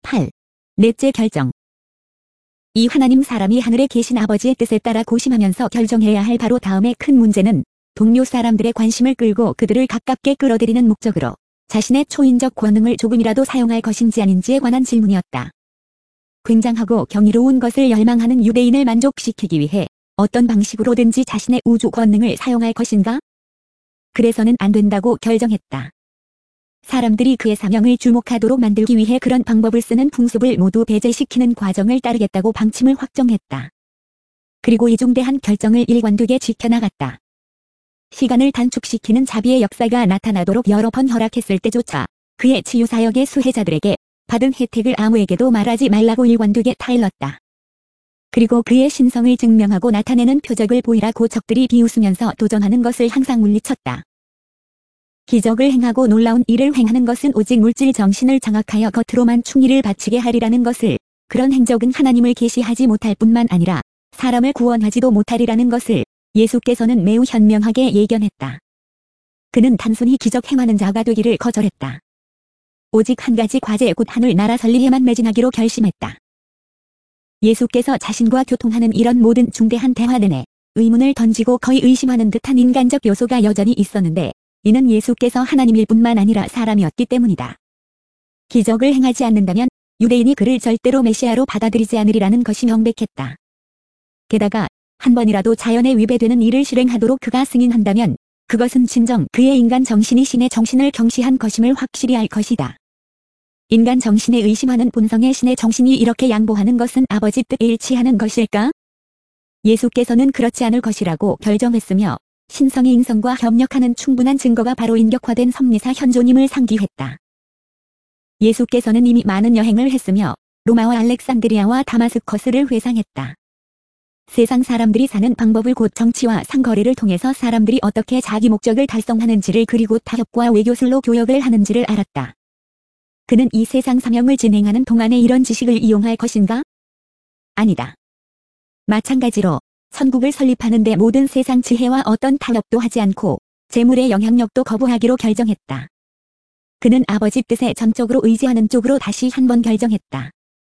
8. 넷째 결정. 이 하나님 사람이 하늘에 계신 아버지의 뜻에 따라 고심하면서 결정해야 할 바로 다음의 큰 문제는 동료 사람들의 관심을 끌고 그들을 가깝게 끌어들이는 목적으로 자신의 초인적 권능을 조금이라도 사용할 것인지 아닌지에 관한 질문이었다. 굉장하고 경이로운 것을 열망하는 유대인을 만족시키기 위해 어떤 방식으로든지 자신의 우주 권능을 사용할 것인가? 그래서는 안 된다고 결정했다. 사람들이 그의 사명을 주목하도록 만들기 위해 그런 방법을 쓰는 풍습을 모두 배제시키는 과정을 따르겠다고 방침을 확정했다. 그리고 이중대한 결정을 일관되게 지켜나갔다. 시간을 단축시키는 자비의 역사가 나타나도록 여러 번 허락했을 때조차 그의 치유사역의 수혜자들에게 받은 혜택을 아무에게도 말하지 말라고 일관되게 타일렀다. 그리고 그의 신성을 증명하고 나타내는 표적을 보이라고 적들이 비웃으면서 도전하는 것을 항상 물리쳤다. 기적을 행하고 놀라운 일을 행하는 것은 오직 물질 정신을 장악하여 겉으로만 충의를 바치게 하리라는 것을, 그런 행적은 하나님을 계시하지 못할 뿐만 아니라 사람을 구원하지도 못하리라는 것을 예수께서는 매우 현명하게 예견했다. 그는 단순히 기적 행하는 자가 되기를 거절했다. 오직 한 가지 과제 곧 하늘 나라 설리에만 매진하기로 결심했다. 예수께서 자신과 교통하는 이런 모든 중대한 대화 내내 의문을 던지고 거의 의심하는 듯한 인간적 요소가 여전히 있었는데 이는 예수께서 하나님일 뿐만 아니라 사람이었기 때문이다. 기적을 행하지 않는다면 유대인이 그를 절대로 메시아로 받아들이지 않으리라는 것이 명백했다. 게다가 한 번이라도 자연에 위배되는 일을 실행하도록 그가 승인한다면 그것은 진정 그의 인간 정신이 신의 정신을 경시한 것임을 확실히 알 것이다. 인간 정신에 의심하는 본성의 신의 정신이 이렇게 양보하는 것은 아버지 뜻에 일치하는 것일까? 예수께서는 그렇지 않을 것이라고 결정했으며 신성의 인성과 협력하는 충분한 증거가 바로 인격화된 섭리사 현존임을 상기했다. 예수께서는 이미 많은 여행을 했으며 로마와 알렉산드리아와 다마스커스를 회상했다. 세상 사람들이 사는 방법을 곧 정치와 상거래를 통해서 사람들이 어떻게 자기 목적을 달성하는지를 그리고 타협과 외교술로 교역을 하는지를 알았다. 그는 이 세상 사명을 진행하는 동안에 이런 지식을 이용할 것인가? 아니다. 마찬가지로 천국을 설립하는 데 모든 세상 지혜와 어떤 타협도 하지 않고 재물의 영향력도 거부하기로 결정했다. 그는 아버지 뜻에 전적으로 의지하는 쪽으로 다시 한번 결정했다.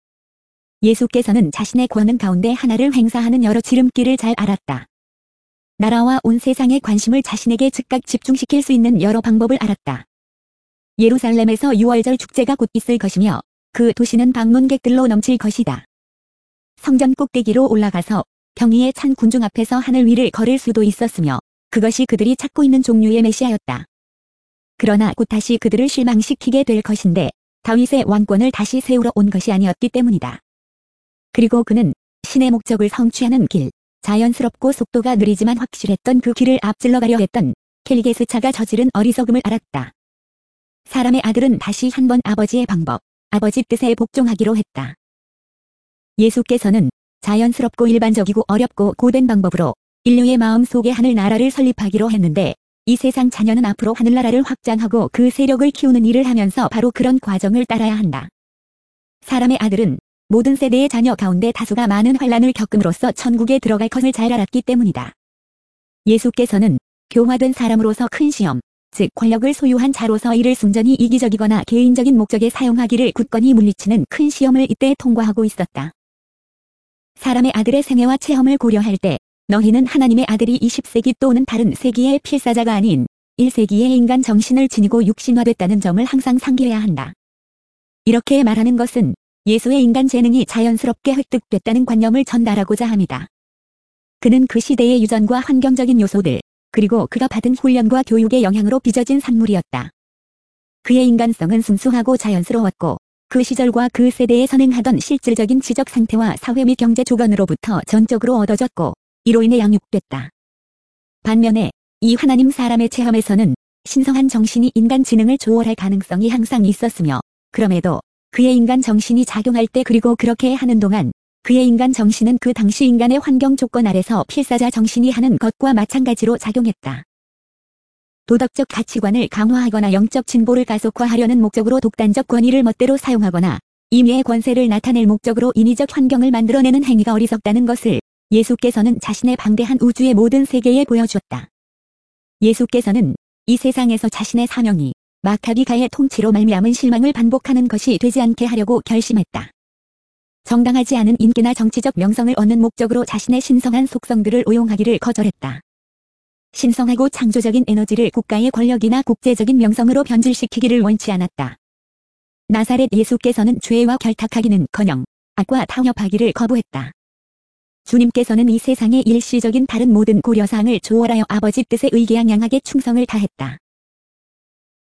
예수께서는 자신의 권능 가운데 하나를 행사하는 여러 지름길을 잘 알았다. 나라와 온 세상의 관심을 자신에게 즉각 집중시킬 수 있는 여러 방법을 알았다. 예루살렘에서 유월절 축제가 곧 있을 것이며 그 도시는 방문객들로 넘칠 것이다. 성전 꼭대기로 올라가서 경의에 찬 군중 앞에서 하늘 위를 걸을 수도 있었으며 그것이 그들이 찾고 있는 종류의 메시아였다. 그러나 곧 다시 그들을 실망시키게 될 것인데 다윗의 왕권을 다시 세우러 온 것이 아니었기 때문이다. 그리고 그는 신의 목적을 성취하는 길, 자연스럽고 속도가 느리지만 확실했던 그 길을 앞질러 가려 했던 켈게스차가 저지른 어리석음을 알았다. 사람의 아들은 다시 한번 아버지의 방법, 아버지 뜻에 복종하기로 했다. 예수께서는 자연스럽고 일반적이고 어렵고 고된 방법으로 인류의 마음속에 하늘나라를 설립하기로 했는데 이 세상 자녀는 앞으로 하늘나라를 확장하고 그 세력을 키우는 일을 하면서 바로 그런 과정을 따라야 한다. 사람의 아들은 모든 세대의 자녀 가운데 다수가 많은 환난을 겪음으로써 천국에 들어갈 것을 잘 알았기 때문이다. 예수께서는 교화된 사람으로서 큰 시험, 즉 권력을 소유한 자로서 이를 순전히 이기적이거나 개인적인 목적에 사용하기를 굳건히 물리치는 큰 시험을 이때 통과하고 있었다. 사람의 아들의 생애와 체험을 고려할 때 너희는 하나님의 아들이 20세기 또는 다른 세기의 필사자가 아닌 1세기의 인간 정신을 지니고 육신화됐다는 점을 항상 상기해야 한다. 이렇게 말하는 것은 예수의 인간 재능이 자연스럽게 획득됐다는 관념을 전달하고자 합니다. 그는 그 시대의 유전과 환경적인 요소들, 그리고 그가 받은 훈련과 교육의 영향으로 빚어진 산물이었다. 그의 인간성은 순수하고 자연스러웠고 그 시절과 그 세대에 선행하던 실질적인 지적 상태와 사회 및 경제 조건으로부터 전적으로 얻어졌고 이로 인해 양육됐다. 반면에 이 하나님 사람의 체험에서는 신성한 정신이 인간 지능을 초월할 가능성이 항상 있었으며 그럼에도 그의 인간 정신이 작용할 때 그리고 그렇게 하는 동안 그의 인간 정신은 그 당시 인간의 환경 조건 아래서 필사자 정신이 하는 것과 마찬가지로 작용했다. 도덕적 가치관을 강화하거나 영적 진보를 가속화하려는 목적으로 독단적 권위를 멋대로 사용하거나 임의의 권세를 나타낼 목적으로 인위적 환경을 만들어내는 행위가 어리석다는 것을 예수께서는 자신의 방대한 우주의 모든 세계에 보여주었다. 예수께서는 이 세상에서 자신의 사명이 마카비가의 통치로 말미암은 실망을 반복하는 것이 되지 않게 하려고 결심했다. 정당하지 않은 인기나 정치적 명성을 얻는 목적으로 자신의 신성한 속성들을 오용하기를 거절했다. 신성하고 창조적인 에너지를 국가의 권력이나 국제적인 명성으로 변질시키기를 원치 않았다. 나사렛 예수께서는 죄와 결탁하기는커녕 악과 타협하기를 거부했다. 주님께서는 이 세상의 일시적인 다른 모든 고려사항을 초월하여 아버지 뜻에 의기양양하게 충성을 다했다.